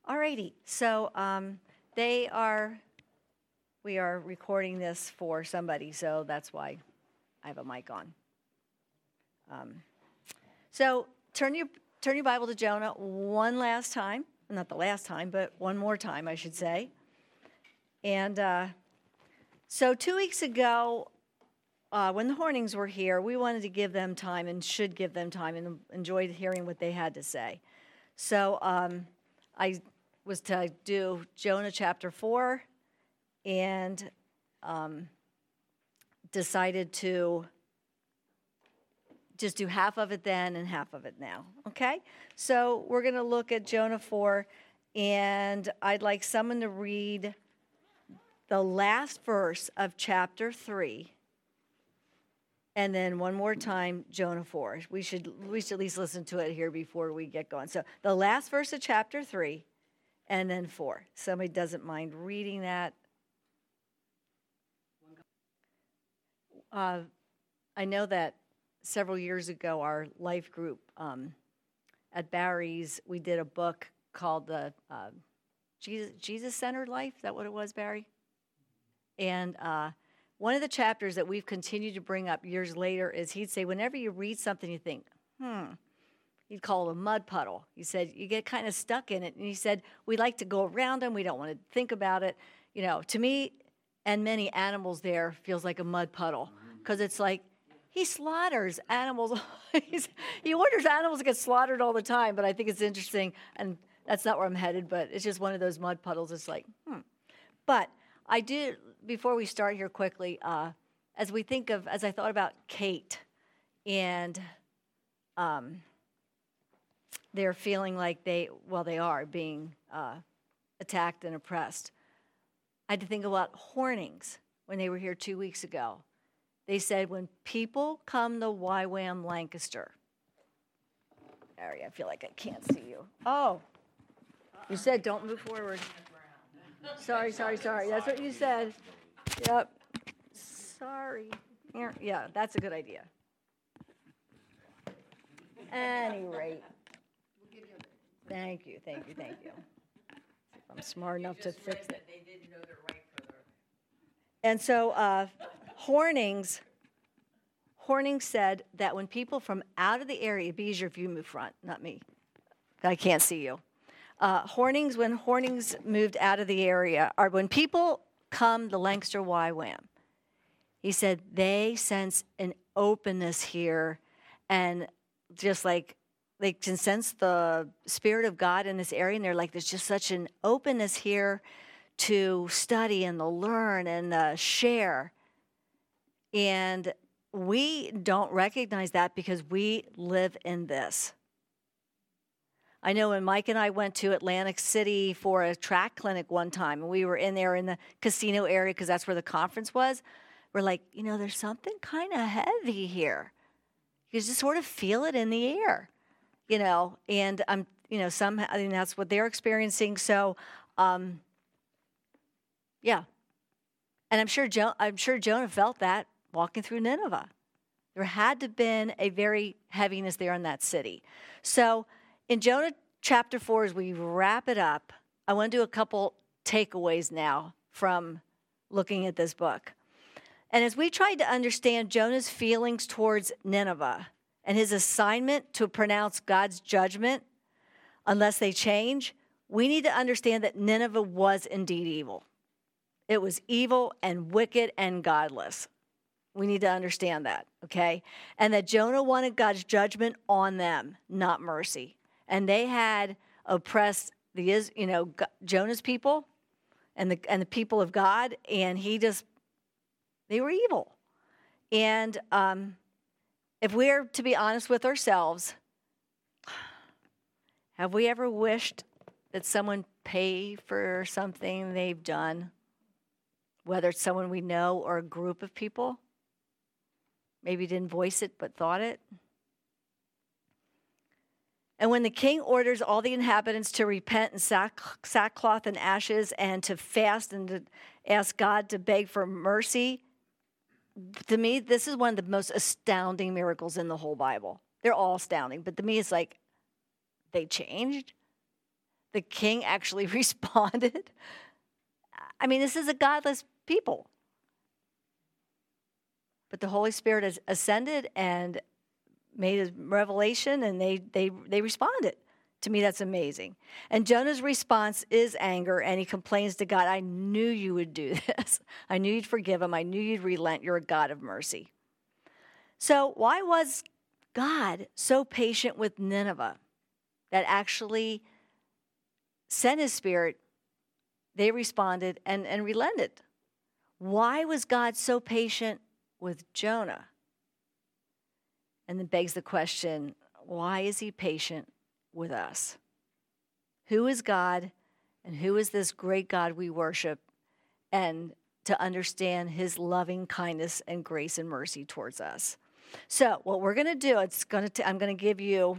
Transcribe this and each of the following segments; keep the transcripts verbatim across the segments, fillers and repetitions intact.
Alrighty, so um, they are, we are recording this for somebody, so that's why I have a mic on. Um, so turn your turn your Bible to Jonah one last time, not the last time, but one more time, I should say. And uh, so two weeks ago, uh, when the Hornings were here, we wanted to give them time and should give them time and enjoyed hearing what they had to say. So um, I was to do Jonah chapter four and um, decided to just do half of it then and half of it now, okay? So we're going to look at Jonah four, and I'd like someone to read the last verse of chapter three, and then one more time, Jonah four. We should, we should at least listen to it here before we get going. So the last verse of chapter three, and then four. Somebody doesn't mind reading that. Uh, I know that several years ago, our life group um, at Barry's, we did a book called the uh, Jesus, Jesus-Centered Life. Is that what it was, Barry? And uh, one of the chapters that we've continued to bring up years later is he'd say, whenever you read something, you think, hmm, he'd call it a mud puddle. He said, you get kind of stuck in it. And he said, we like to go around them. We don't want to think about it. You know, to me and many animals there feels like a mud puddle because it's like he slaughters animals. He orders animals to get slaughtered all the time, but I think it's interesting. And that's not where I'm headed, but it's just one of those mud puddles. It's like, hmm. But I did, before we start here quickly, uh, as we think of, as I thought about Kate and um, they're feeling like they, well, they are being uh, attacked and oppressed. I had to think about Hornings when they were here two weeks ago. They said, when people come to Y WAM Lancaster, Barry, I feel like I can't see you. Oh, you said don't move forward. Sorry, sorry, sorry. That's what you said. Yep. Sorry. Yeah, that's a good idea. Any rate. Thank you, thank you, thank you. I'm smart enough to fix it. And so uh, Hornings, Hornings said that when people from out of the area, it'd be easier if you move front, not me. I can't see you. Uh, Hornings, when Hornings moved out of the area, or when people come to Lancaster Y WAM, he said they sense an openness here, and just like they can sense the Spirit of God in this area, and they're like, there's just such an openness here to study and to learn and uh, share. And we don't recognize that because we live in this. I know when Mike and I went to Atlantic City for a track clinic one time, and we were in there in the casino area because that's where the conference was, we're like, you know, there's something kind of heavy here. You just sort of feel it in the air, you know, and I'm, you know, somehow, I mean, that's what they're experiencing. So, um, yeah. And I'm sure jo- I'm sure Jonah felt that walking through Nineveh. There had to have been a very heaviness there in that city. So in Jonah chapter four, as we wrap it up, I want to do a couple takeaways now from looking at this book. And as we tried to understand Jonah's feelings towards Nineveh and his assignment to pronounce God's judgment unless they change, we need to understand that Nineveh was indeed evil. It was evil and wicked and godless. We need to understand that, okay? And that Jonah wanted God's judgment on them, not mercy. And they had oppressed the, you know, Jonah's people and the and the people of God, and he just, they were evil. And um, if we're to be honest with ourselves, have we ever wished that someone pay for something they've done? Whether it's someone we know or a group of people, maybe didn't voice it but thought it. And when the king orders all the inhabitants to repent in sack, sackcloth and ashes and to fast and to ask God to beg for mercy, to me, this is one of the most astounding miracles in the whole Bible. They're all astounding, but to me, it's like they changed. the king actually responded. I mean, this is a godless people. But the Holy Spirit has ascended and made a revelation, and they, they, they responded. To me, that's amazing. And Jonah's response is anger, and he complains to God, I knew you would do this. I knew you'd forgive him. I knew you'd relent. You're a God of mercy. So why was God so patient with Nineveh that actually sent his spirit? They responded and, and relented. Why was God so patient with Jonah? And then begs the question, why is he patient with us? Who is God and who is this great God we worship? And to understand his loving kindness and grace and mercy towards us. So what we're going to do, it's going to I'm going to give you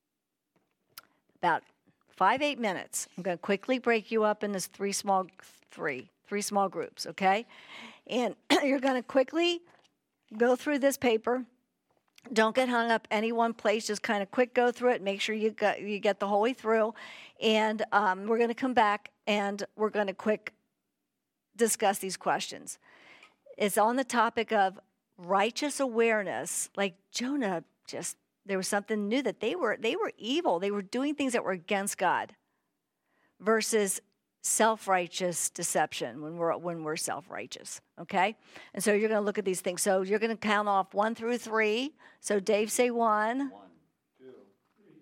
about five, eight minutes. I'm going to quickly break you up into three small, three, three small groups, okay? And you're going to quickly go through this paper. Don't get hung up any one place. Just kind of quick go through it. Make sure you got, you get the whole way through. And um, we're going to come back and we're going to quick discuss these questions. It's on the topic of righteous awareness. Like Jonah, just there was something new that they were they were evil. They were doing things that were against God. Versus self-righteous deception when we're when we're self-righteous, okay? And so you're going to look at these things. So you're going to count off one through three. So Dave, say one. One, two, three.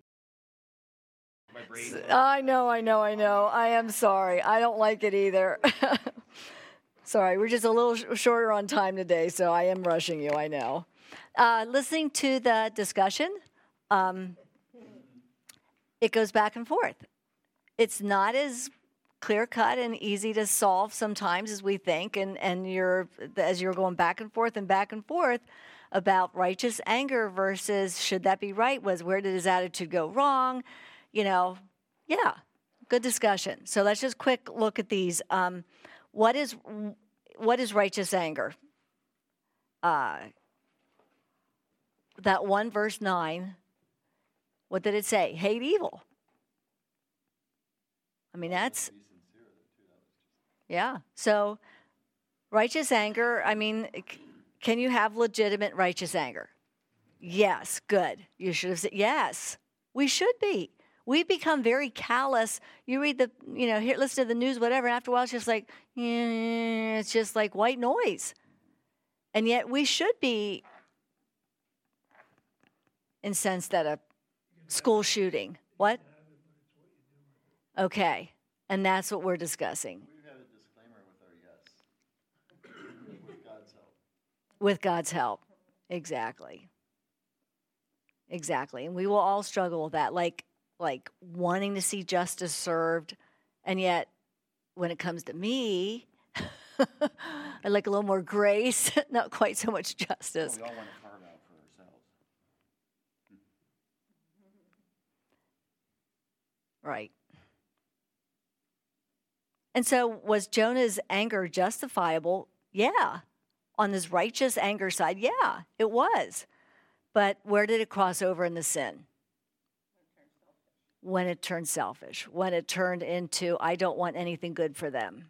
My brain. I know, I know, I know. I am sorry. I don't like it either. Sorry, we're just a little sh- shorter on time today, so I am rushing you. I know. Uh, listening to the discussion, um, it goes back and forth. It's not as clear-cut and easy to solve sometimes as we think, and, and you're as you're going back and forth and back and forth about righteous anger versus should that be right, was where did his attitude go wrong, you know, yeah, good discussion. So let's just quick look at these. Um, what is what is righteous anger? Uh, that one verse nine, what did it say? Hate evil. I mean, that's, yeah. So righteous anger, I mean, can you have legitimate righteous anger? Yes, good. You should have said, yes, we should be. We've become very callous. You read the, you know, here, listen to the news, whatever, and after a while it's just like, eh, it's just like white noise. And yet we should be incensed at a school shooting. What? Okay, and that's what we're discussing. We've had a disclaimer with our yes. With God's help. With God's help, exactly. Exactly, and we will all struggle with that, like like wanting to see justice served, and yet when it comes to me, I like a little more grace, not quite so much justice. Well, we all want to carve out for ourselves. Right. And so was Jonah's anger justifiable? Yeah. On this righteous anger side, yeah, it was. But where did it cross over in the sin? When it turned selfish. When it turned into, I don't want anything good for them.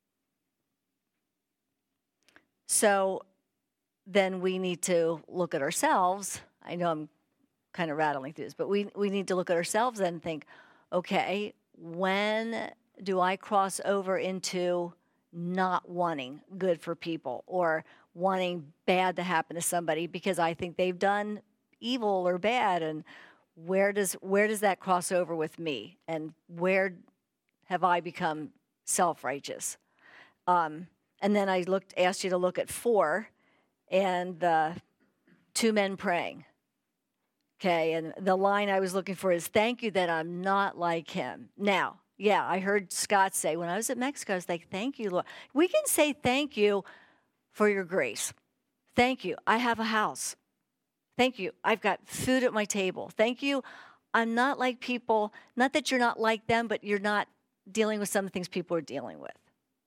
So then we need to look at ourselves. I know I'm kind of rattling through this, but we, we need to look at ourselves and think, okay, when do I cross over into not wanting good for people or wanting bad to happen to somebody because I think they've done evil or bad, and where does where does that cross over with me, and where have I become self-righteous? Um, and then I looked asked you to look at four, and the two men praying. Okay, and the line I was looking for is, thank you that I'm not like him. Now, yeah, I heard Scott say, when I was at Mexico, I was like, thank you, Lord. We can say thank you for your grace. Thank you, I have a house. Thank you, I've got food at my table. Thank you, I'm not like people, not that you're not like them, but you're not dealing with some of the things people are dealing with.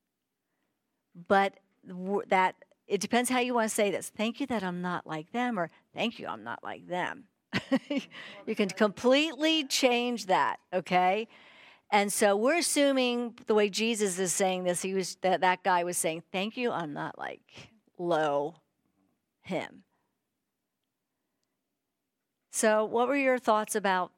But that, it depends how you want to say this. Thank you that I'm not like them, or thank you, I'm not like them. You can completely change that, okay? And so we're assuming the way Jesus is saying this, he was that that guy was saying, "Thank you, I'm not like low him." So, what were your thoughts about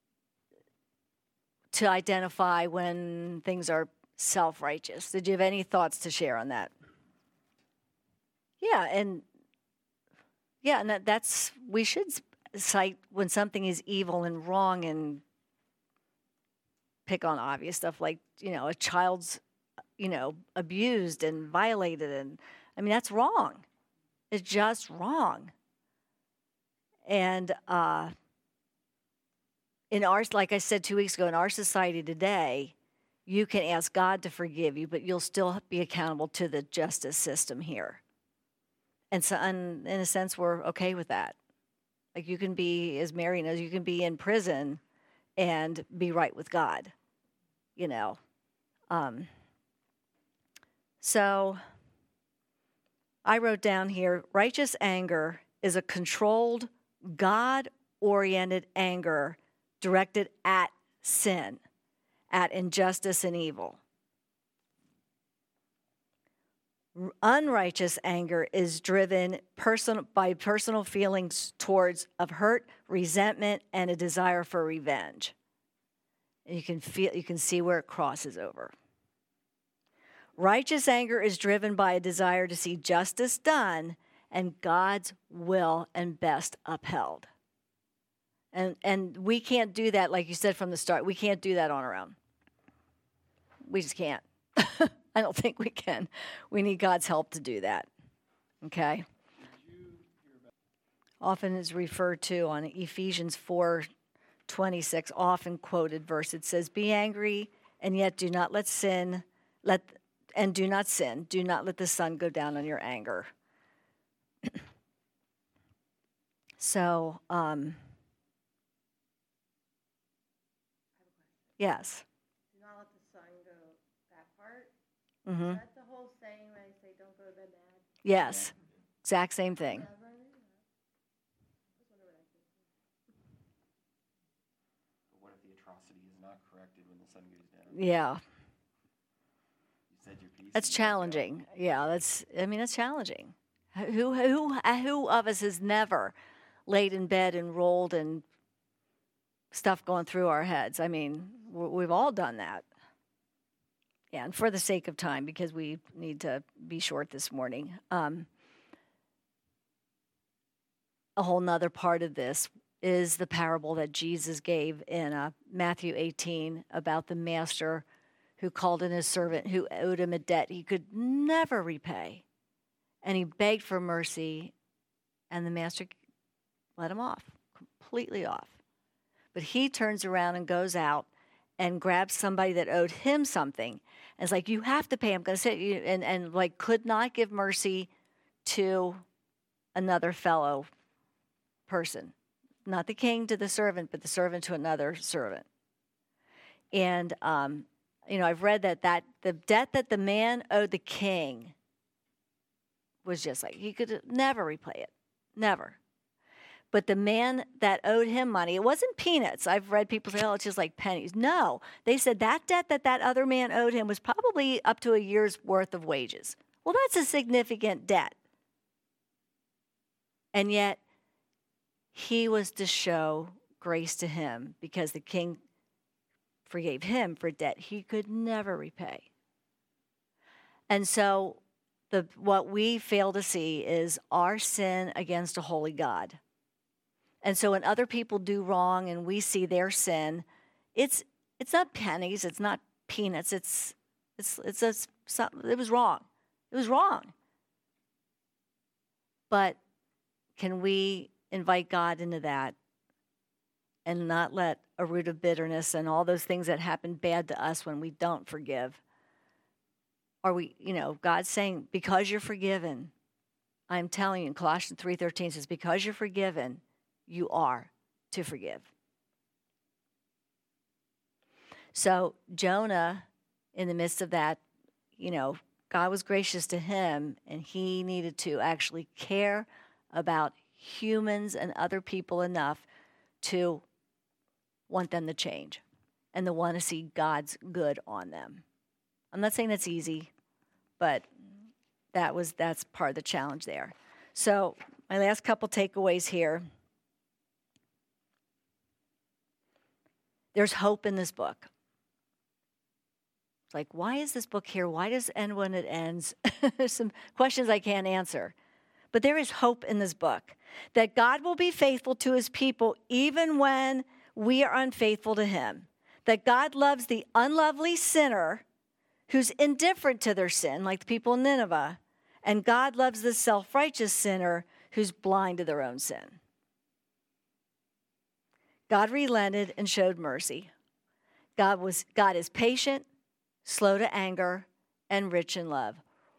to identify when things are self-righteous? Did you have any thoughts to share on that? Yeah, and yeah, and that, that's we should cite when something is evil and wrong and pick on obvious stuff like, you know, a child's, you know, abused and violated, and I mean that's wrong. It's just wrong. And uh, in our, like I said two weeks ago, in our society today, you can ask God to forgive you, but you'll still be accountable to the justice system here. And so, and in a sense, we're okay with that. Like you can be, as Mary knows, you can be in prison and be right with God, you know. Um, so I wrote down here, righteous anger is a controlled, God-oriented anger directed at sin, at injustice and evil. Unrighteous anger is driven person, by personal feelings towards of hurt, resentment, and a desire for revenge. And you can feel, you can see where it crosses over. Righteous anger is driven by a desire to see justice done and God's will and best upheld. And and we can't do that, like you said from the start. We can't do that on our own. We just can't. I don't think we can. We need God's help to do that. Okay? Often is referred to on Ephesians four twenty-six, often quoted verse. It says, "Be angry, and yet do not let sin, let and do not sin. Do not let the sun go down on your anger." So, um, yes. Do not let the sun go, that part? Mm-hmm. Is that the whole saying when I say don't go to bed mad? Yes. Exact same thing. Yeah, right, yeah. Just wonder what I think. But what if the atrocity is not corrected when the sun goes down? Yeah. You said your piece. That's and you let go. challenging. Yeah, that's, I mean, that's challenging. Who, who, who of us has never laid in bed and rolled and stuff going through our heads? I mean, we've all done that. Yeah, and for the sake of time, because we need to be short this morning, um, a whole nother part of this is the parable that Jesus gave in uh, Matthew eighteen about the master who called in his servant who owed him a debt he could never repay. And he begged for mercy, and the master let him off, completely off. But he turns around and goes out and grabs somebody that owed him something. And it's like, you have to pay. I'm going to say, you, and, and like could not give mercy to another fellow person. Not the king to the servant, but the servant to another servant. And, um, you know, I've read that, that the debt that the man owed the king was just like, he could never repay it. Never. But the man that owed him money, it wasn't peanuts. I've read people say, oh, it's just like pennies. No, they said that debt that that other man owed him was probably up to a year's worth of wages. Well, that's a significant debt. And yet, he was to show grace to him because the king forgave him for debt he could never repay. And so, the what we fail to see is our sin against a holy God. And so when other people do wrong and we see their sin, it's it's not pennies, it's not peanuts, it's it's it's a, it was wrong. It was wrong. But can we invite God into that and not let a root of bitterness and all those things that happen bad to us when we don't forgive? Are we, you know, God's saying, because you're forgiven, I'm telling you, in Colossians three thirteen says, because you're forgiven, you are to forgive. So Jonah, in the midst of that, you know, God was gracious to him, and he needed to actually care about humans and other people enough to want them to change. and they want to see God's good on them. I'm not saying that's easy, but that was that's part of the challenge there. So my last couple takeaways here. There's hope in this book. It's like, why is this book here? Why does it end when it ends? There's some questions I can't answer. But there is hope in this book that God will be faithful to his people even when we are unfaithful to him. That God loves the unlovely sinner who's indifferent to their sin, like the people in Nineveh. And God loves the self-righteous sinner who's blind to their own sin. God relented and showed mercy. God was God is patient, slow to anger, and rich in love.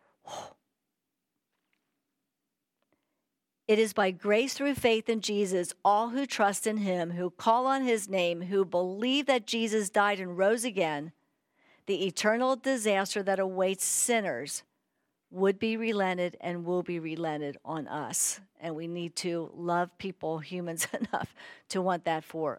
It is by grace through faith in Jesus, all who trust in him, who call on his name, who believe that Jesus died and rose again, the eternal disaster that awaits sinners would be relented and will be relented on us. And we need to love people, humans, enough to want that for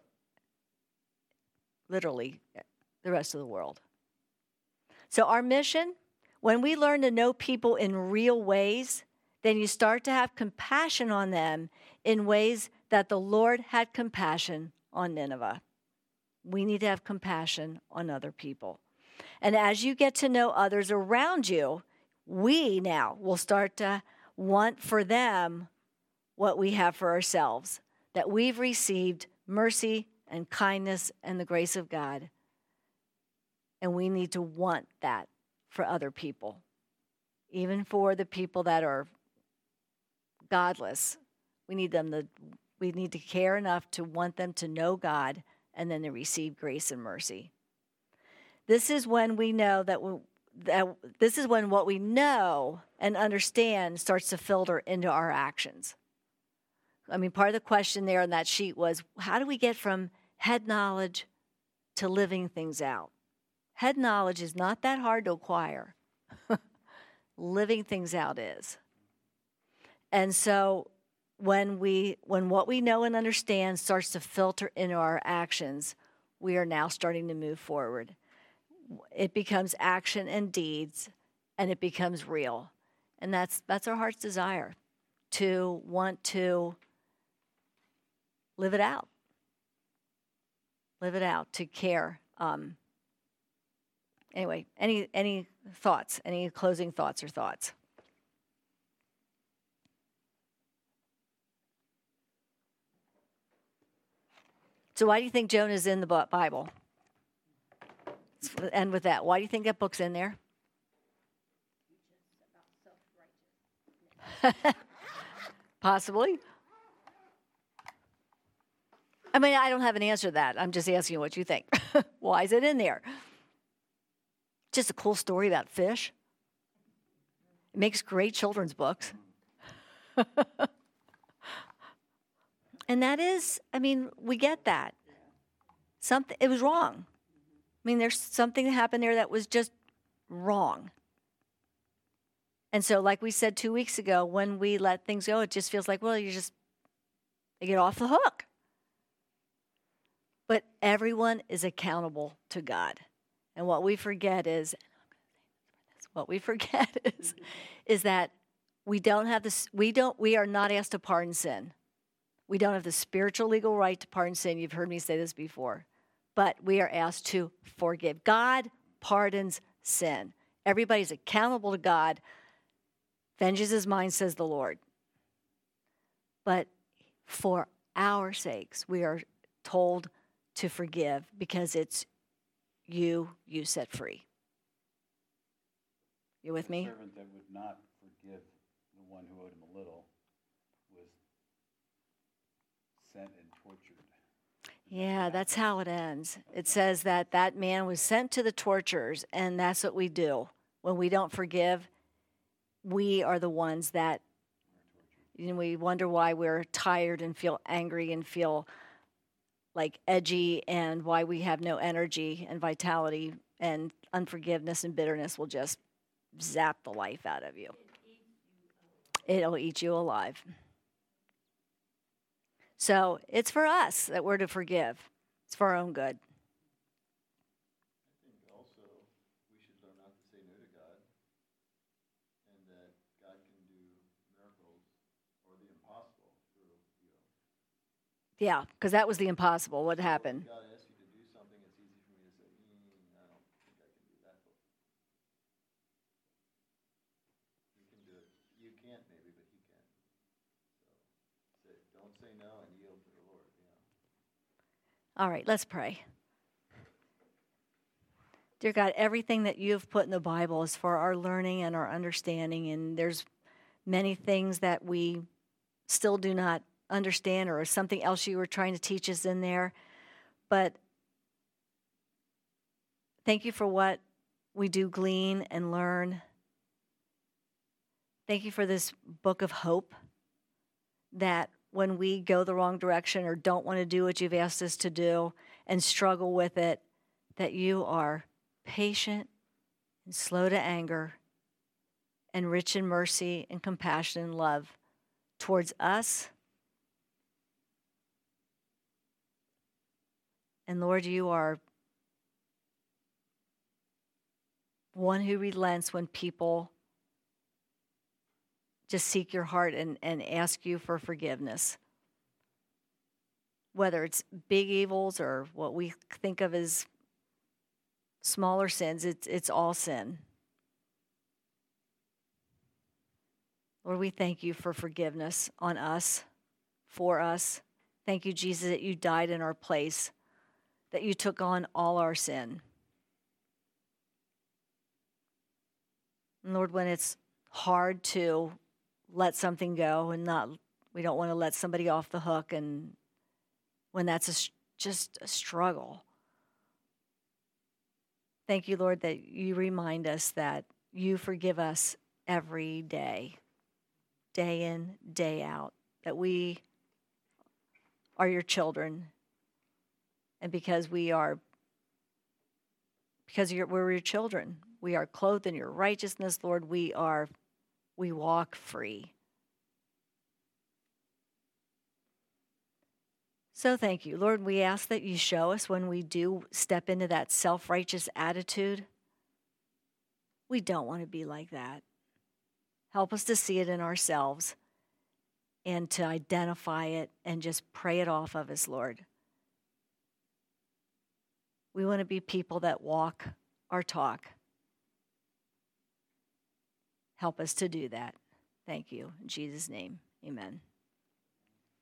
literally the rest of the world. So our mission, when we learn to know people in real ways, then you start to have compassion on them in ways that the Lord had compassion on Nineveh. We need to have compassion on other people. And as you get to know others around you, we now will start to want for them what we have for ourselves, that we've received mercy and kindness and the grace of God. And we need to want that for other people, even for the people that are godless. We need them to, we need to care enough to want them to know God and then to receive grace and mercy. This is when we know that, we, that this is when what we know and understand starts to filter into our actions. I mean, part of the question there on that sheet was, how do we get from head knowledge to living things out? Head knowledge is not that hard to acquire. Living things out is. And so when we when what we know and understand starts to filter into our actions, we are now starting to move forward. It becomes action and deeds, and it becomes real. And that's that's our heart's desire, to want to live it out. Live it out, to care. Um, anyway, any any thoughts, any closing thoughts or thoughts? So why do you think Jonah's in the Bible? Let's end with that. Why do you think that book's in there? Possibly. I mean, I don't have an answer to that. I'm just asking you what you think. Why is it in there? Just a cool story about fish. It makes great children's books. And that is, I mean, we get that. Something, it was wrong. I mean, there's something that happened there that was just wrong. And so, like we said two weeks ago, when we let things go, it just feels like, well, you just you get off the hook. But everyone is accountable to God. And what we forget is, what we forget is, is that we don't have this, we don't, we are not asked to pardon sin. We don't have the spiritual legal right to pardon sin. You've heard me say this before. But we are asked to forgive. God pardons sin. Everybody's accountable to God. Vengeance is mine, says the Lord. But for our sakes, we are told to forgive because it's you, you set free. You with me? The servant that would not forgive the one who owed him a little was sent and tortured. Yeah, that's how it ends. It says that that man was sent to the torturers, and that's what we do. When we don't forgive, we are the ones that, you know, we wonder why we're tired and feel angry and feel like edgy, and why we have no energy and vitality, and unforgiveness and bitterness will just zap the life out of you. It'll eat you alive. So it's for us that we're to forgive. It's for our own good. say no to God, and that God can do miracles or the impossible through you. Yeah, because that was the impossible. What happened? God asks you to do something, it's easy for me to say, mm, I don't think I can do that. But you can do it. You can't maybe, but he can. So say, don't say no and yield to the Lord. You know. All right, let's pray. Dear God, everything that you have put in the Bible is for our learning and our understanding, and there's many things that we still do not understand or something else you were trying to teach us in there. But thank you for what we do glean and learn. Thank you for this book of hope, that when we go the wrong direction or don't want to do what you've asked us to do and struggle with it, that you are patient and slow to anger and rich in mercy and compassion and love towards us. And Lord, you are one who relents when people just seek your heart and, and ask you for forgiveness. Whether it's big evils or what we think of as smaller sins, it's, it's all sin. Lord, we thank you for forgiveness on us, for us. Thank you, Jesus, that you died in our place, that you took on all our sin. And Lord, when it's hard to let something go and not, we don't want to let somebody off the hook, and when that's a, just a struggle. Thank you, Lord, that you remind us that you forgive us every day, day in, day out, that we are your children. And because we are, because you're, we're your children, we are clothed in your righteousness, Lord, we are, we walk free. So thank you. Lord, we ask that you show us when we do step into that self-righteous attitude. We don't want to be like that. Help us to see it in ourselves and to identify it and just pray it off of us, Lord. We want to be people that walk our talk. Help us to do that. Thank you. In Jesus' name, amen.